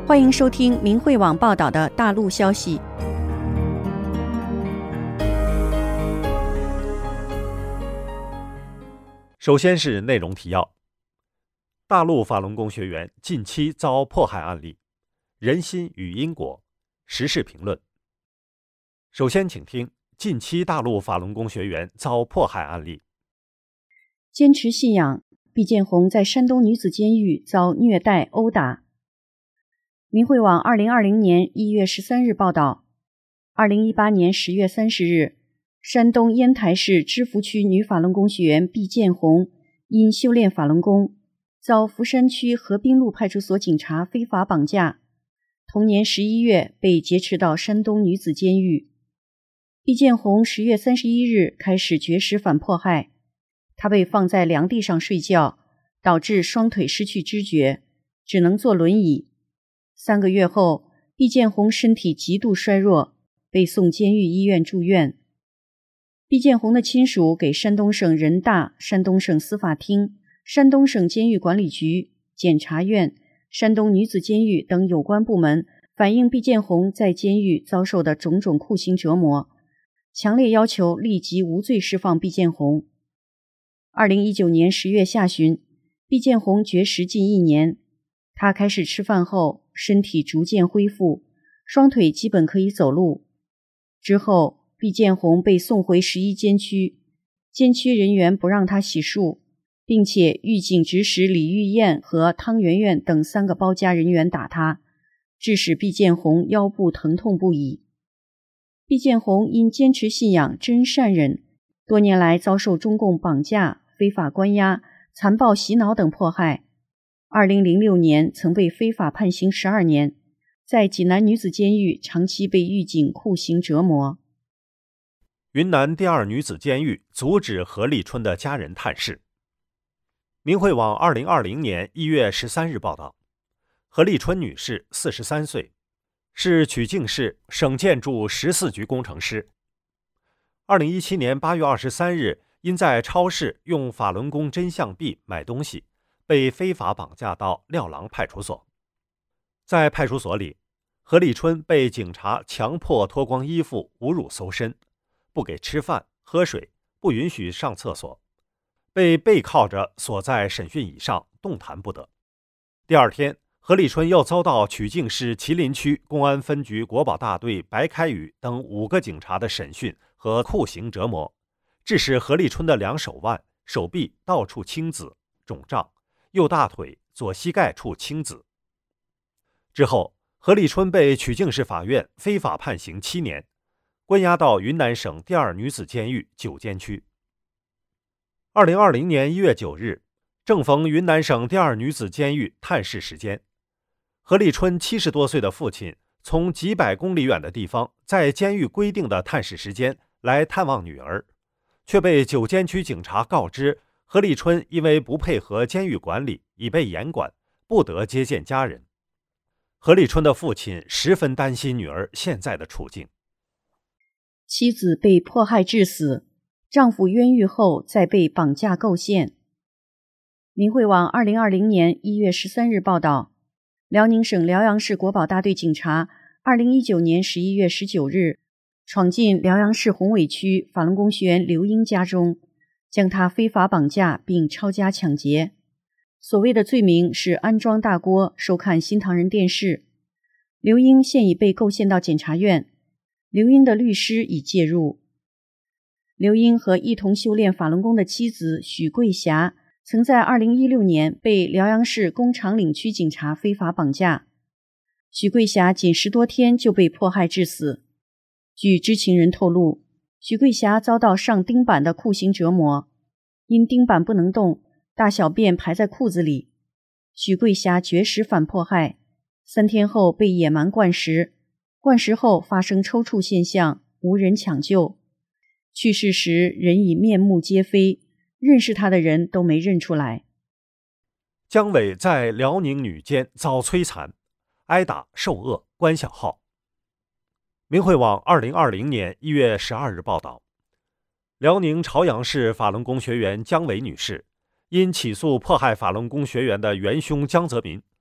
欢迎收听明慧网报道的大陆消息。 首先是内容提要：大陆法轮功学员近期遭迫害案例，人心与因果，时事评论。首先请听近期大陆法轮功学员遭迫害案例。 坚持信仰，毕建红在山东女子监狱遭虐待殴打。明慧网2020年1月13日报道，2018年10月30日，山东烟台市芝罘区女法轮功学员毕建红因修炼法轮功，遭福山区河滨路派出所警察非法绑架，同年11月被劫持到山东女子监狱。毕建红10月31日开始绝食反迫害，他被放在凉地上睡觉，导致双腿失去知觉，只能坐轮椅。3个月后，毕建红身体极度衰弱，被送监狱医院住院。毕建红的亲属给山东省人大、山东省司法厅、山东省监狱管理局、检察院、山东女子监狱等有关部门反映毕建红在监狱遭受的种种酷刑折磨，强烈要求立即无罪释放毕建红。2019年10月下旬，毕建红绝食近1年，他开始吃饭后，身体逐渐恢复，双腿基本可以走路。之后，毕建红被送回11监区，监区人员不让他洗漱，并且狱警指使李玉燕和汤圆圆等3个包夹人员打他，致使毕建红腰部疼痛不已。毕建红因坚持信仰真善忍，多年来遭受中共绑架、非法关押、残暴洗脑等迫害。2006年曾被非法判刑12年，在济南女子监狱长期被狱警酷刑折磨。 云南第二女子监狱阻止何立春的家人探视。明慧网2020年1月13日报道，何立春女士43岁，是曲靖市省建筑14局工程师。2017年8月23日，因在超市用法轮功真相币买东西，被非法绑架到廖郎派出所。在派出所里，何立春被警察强迫脱光衣服，侮辱搜身，不给吃饭喝水，不允许上厕所，被背靠着锁在审讯椅上，动弹不得。第二天，何立春又遭到曲靖市麒麟区公安分局国保大队白开宇等5个警察的审讯和酷刑折磨，致使何立春的2手腕、手臂到处青紫肿胀，右大腿、左膝盖处青紫。之后，何立春被曲靖市法院非法判刑7年，关押到云南省第二女子监狱9监区。2020年1月9日，正逢云南省第二女子监狱探视时间，何立春70多岁的父亲从几百公里远的地方，在监狱规定的探视时间来探望女儿，却被9监区警察告知何立春因为不配合监狱管理，已被严管，不得接见家人。何立春的父亲十分担心女儿现在的处境。 妻子被迫害致死，丈夫冤狱后再被绑架构陷。明慧网2020年1月13日报道，辽宁省辽阳市国保大队警察2019年11月19日闯进辽阳市宏伟区法轮功学员刘英家中，将他非法绑架并抄家抢劫。所谓的罪名是安装大锅收看新唐人电视。刘英现已被构陷到检察院，刘英的律师已介入。刘英和一同修炼法轮功的妻子许桂霞曾在2016年被辽阳市工厂岭区警察非法绑架，许桂霞仅10多天就被迫害致死。据知情人透露，许桂霞遭到上钉板的酷刑折磨，因钉板不能动，大小便排在裤子里。许桂霞绝食反迫害，3天后被野蛮灌食，灌食后发生抽搐现象，无人抢救。去世时人已面目皆非，认识他的人都没认出来。 姜伟在辽宁女监遭摧残，挨打受饿关小号。明慧网2020年1月12日报道，辽宁朝阳市法轮功学员姜伟女士因起诉迫害法轮功学员的元凶江泽民，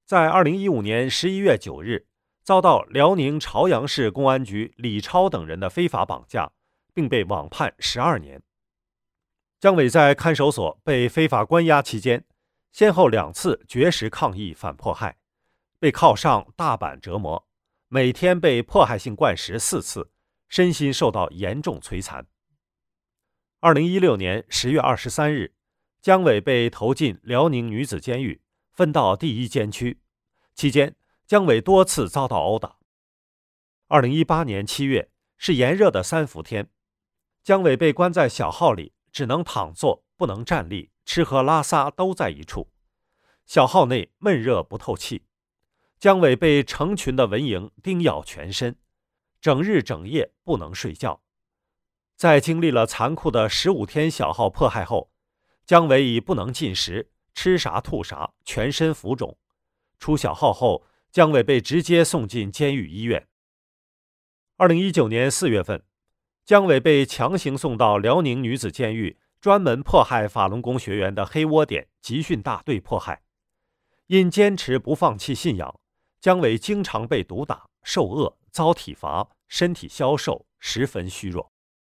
在2015年11月9日，遭到辽宁朝阳市公安局李超等人的非法绑架，并被网判12年。姜伟在看守所被非法关押期间，先后2次绝食抗议反迫害，被铐上大板折磨，每天被迫害性灌食4次，身心受到严重摧残。2016年10月23日，姜伟被投进辽宁女子监狱，分到第1监区。期间，姜伟多次遭到殴打。2018年7月是炎热的3伏天，姜伟被关在小号里，只能躺坐，不能站立，吃喝拉撒都在一处。小号内闷热不透气，姜伟被成群的蚊蝇叮咬全身，整日整夜不能睡觉。在经历了残酷的15天小号迫害后，姜伟已不能进食，吃啥吐啥，全身浮肿。出小号后，姜伟被直接送进监狱医院。2019年4月份，姜伟被强行送到辽宁女子监狱专门迫害法轮功学员的黑窝点集训大队迫害。因坚持不放弃信仰，姜伟经常被毒打、受饿、遭体罚，身体消瘦，十分虚弱。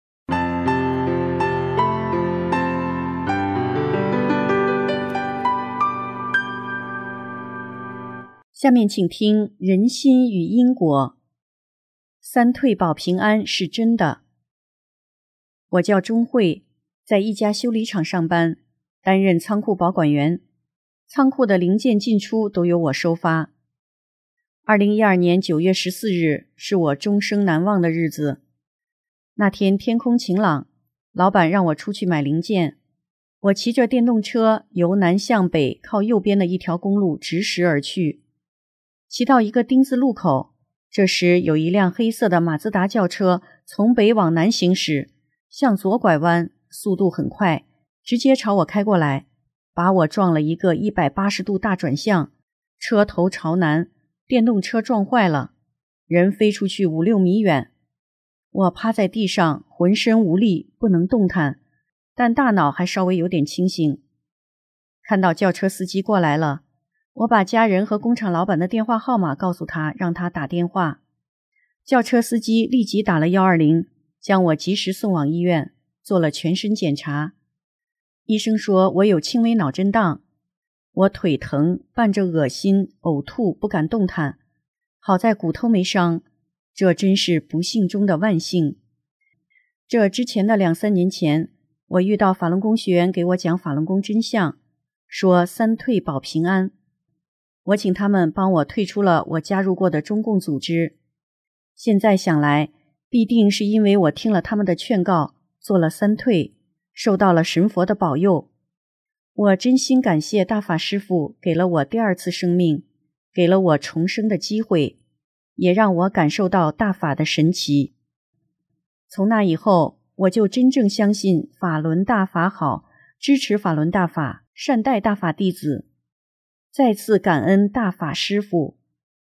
下面请听人心与因果。三退保平安是真的。我叫钟慧，在一家修理厂上班，担任仓库保管员，仓库的零件进出都由我收发。2012年9月14日是我终生难忘的日子。那天天空晴朗，老板让我出去买零件。我骑着电动车由南向北靠右边的一条公路直驶而去。骑到一个丁字路口，这时有一辆黑色的马自达轿车从北往南行驶，向左拐弯，速度很快，直接朝我开过来，把我撞了一个180度大转向，车头朝南，电动车撞坏了，人飞出去5、6米远。我趴在地上，浑身无力，不能动弹，但大脑还稍微有点清醒。看到轿车司机过来了，我把家人和工厂老板的电话号码告诉他，让他打电话。轿车司机立即打了120，将我及时送往医院，做了全身检查。医生说我有轻微脑震荡，我腿疼，伴着恶心、呕吐，不敢动弹。好在骨头没伤，这真是不幸中的万幸。这之前的2、3年前，我遇到法轮功学员给我讲法轮功真相，说三退保平安。我请他们帮我退出了我加入过的中共组织。现在想来，必定是因为我听了他们的劝告，做了三退，受到了神佛的保佑。我真心感谢大法师父给了我第2次生命，给了我重生的机会，也让我感受到大法的神奇。从那以后，我就真正相信法轮大法好，支持法轮大法，善待大法弟子。再次感恩大法师父。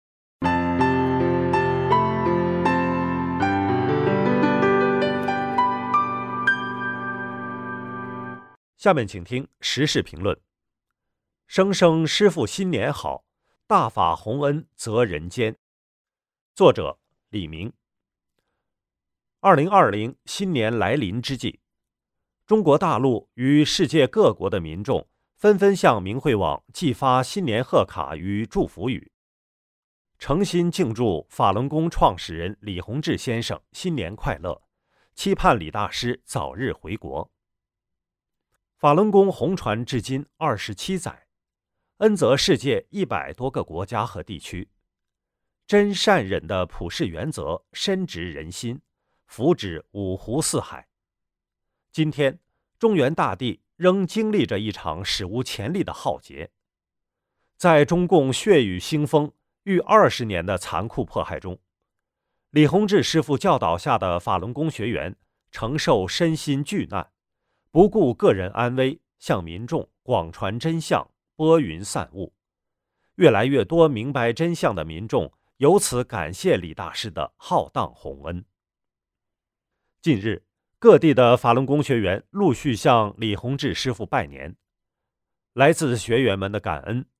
下面请听时事评论。生生师父新年好，大法洪恩泽人间。作者李明。2020新年来临之际，中国大陆与世界各国的民众纷纷向明慧网寄发新年贺卡与祝福语，诚心敬祝法轮功创始人李洪志先生新年快乐，期盼李大师早日回国。法轮功红传至今27载，恩泽世界100多个国家和地区，真善忍的普世原则深植人心，福祉五湖四海。今天，中原大地仍经历着一场史无前例的浩劫。在中共血雨腥风逾20年的残酷迫害中，李洪志师父教导下的法轮功学员承受身心巨难，不顾个人安危，向民众广传真相，拨云散雾。越来越多明白真相的民众由此感谢李大师的浩荡宏恩。近日，各地的法轮功学员陆续向李洪志师父拜年。来自学员们的感恩，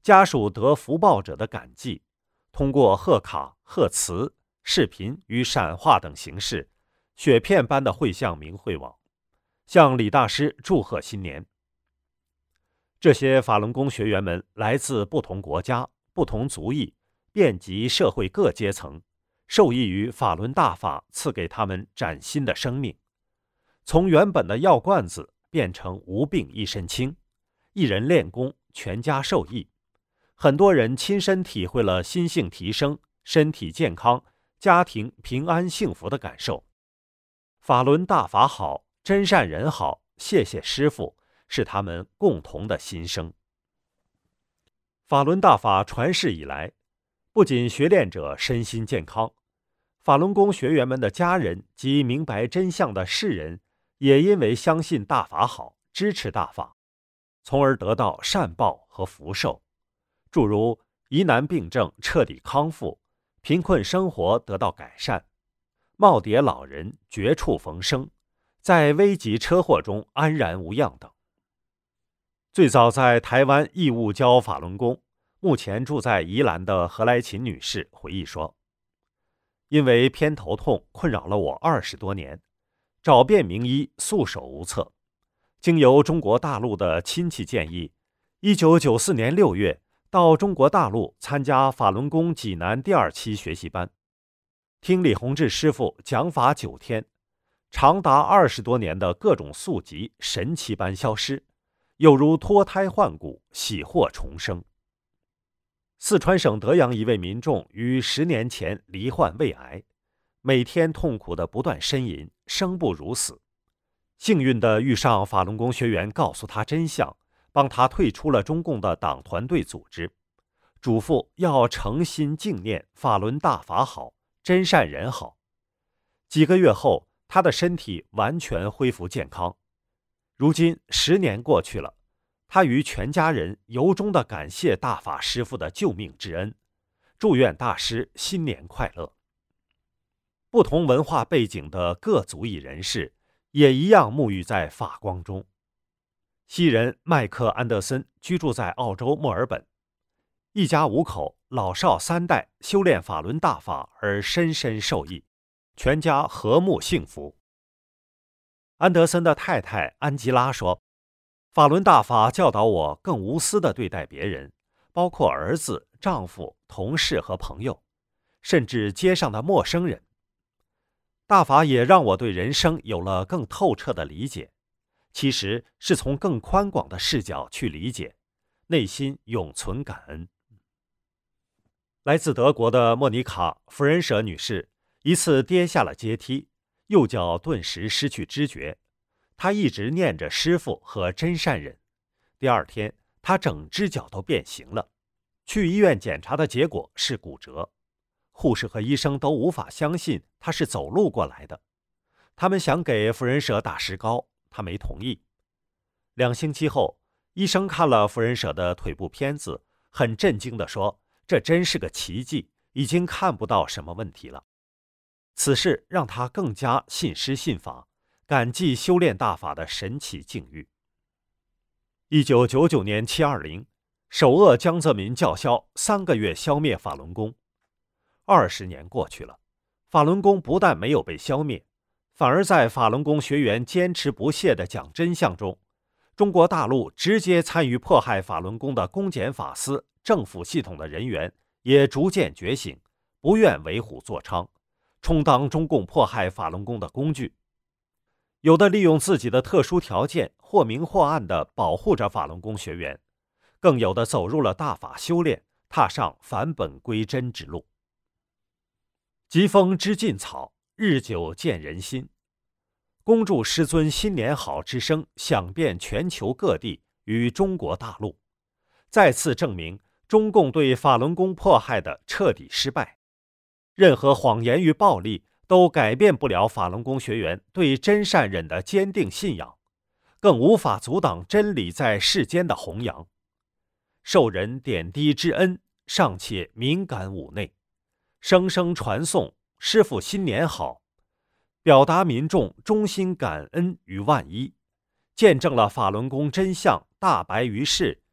家属得福报者的感激，通过贺卡、贺词、视频与闪画等形式，雪片般的汇向明慧网，向李大师祝贺新年。这些法轮功学员们来自不同国家、不同族裔，遍及社会各阶层，受益于法轮大法赐给他们崭新的生命，从原本的药罐子变成无病一身轻，一人练功，全家受益。很多人亲身体会了心性提升、身体健康、家庭平安幸福的感受。法轮大法好，真善人好，谢谢师父，是他们共同的心声。法轮大法传世以来，不仅学练者身心健康，法轮功学员们的家人及明白真相的世人，也因为相信大法好，支持大法，从而得到善报和福寿。诸如疑难病症彻底康复，贫困生活得到改善，耄耋老人绝处逢生，在危急车祸中安然无恙等。最早在台湾义务教法轮功，目前住在宜兰的何来琴女士回忆说，因为偏头痛困扰了我20多年，找遍名医束手无策，经由中国大陆的亲戚建议，1994年6月到中国大陆参加法轮功济南第2期学习班，听李洪志师傅讲法9天，长达20多年的各种宿疾神奇般消失，有如脱胎换骨，喜获重生。四川省德阳一位民众于10年前罹患胃癌，每天痛苦地不断呻吟，生不如死。幸运地遇上法轮功学员告诉他真相，帮他退出了中共的党团队组织，嘱咐要诚心敬念法轮大法好，真善人好。几个月后，他的身体完全恢复健康。如今10年过去了，他与全家人由衷地感谢大法师父的救命之恩，祝愿大师新年快乐。不同文化背景的各族裔人士也一样沐浴在法光中。西人麦克安德森居住在澳洲墨尔本，一家5口，老少3代修炼法轮大法而深深受益，全家和睦幸福。安德森的太太安吉拉说，法轮大法教导我更无私地对待别人，包括儿子、丈夫、同事和朋友，甚至街上的陌生人。大法也让我对人生有了更透彻的理解，其实是从更宽广的视角去理解，内心永存感恩。来自德国的莫妮卡·弗仁舍女士一次跌下了阶梯，右脚顿时失去知觉，她一直念着师父和真善忍。第2天，她整只脚都变形了，去医院检查的结果是骨折。护士和医生都无法相信她是走路过来的，他们想给弗仁舍打石膏，她没同意。2星期后，医生看了弗仁舍的腿部片子，很震惊地说，这真是个奇迹，已经看不到什么问题了。此事让他更加信师信法，感激修炼大法的神奇境遇。1999年720，首鄂江泽民叫嚣3个月消灭法轮功。20年过去了，法轮功不但没有被消灭，反而在法轮功学员坚持不懈地讲真相中，中国大陆直接参与迫害法轮功的公检法司、政府系统的人员也逐渐觉醒，不愿为虎作伥，充当中共迫害法轮功的工具。有的利用自己的特殊条件，或明或暗地保护着法轮功学员，更有的走入了大法修炼，踏上返本归真之路。疾风知劲草，日久见人心。恭祝师尊新年好之声响遍全球各地与中国大陆，再次证明中共对法轮功迫害的彻底失败。任何谎言与暴力都改变不了法轮功学员对真善忍的坚定信仰，更无法阻挡真理在世间的弘扬。受人点滴之恩，尚且敏感五内，声声传颂师父新年好，表达民众衷心感恩于万一，见证了法轮功真相大白于世，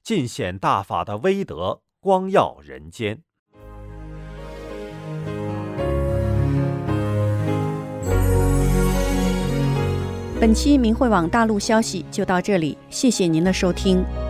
尽显大法的威德，光耀人间。 本期明慧网大陆消息就到这里，谢谢您的收听。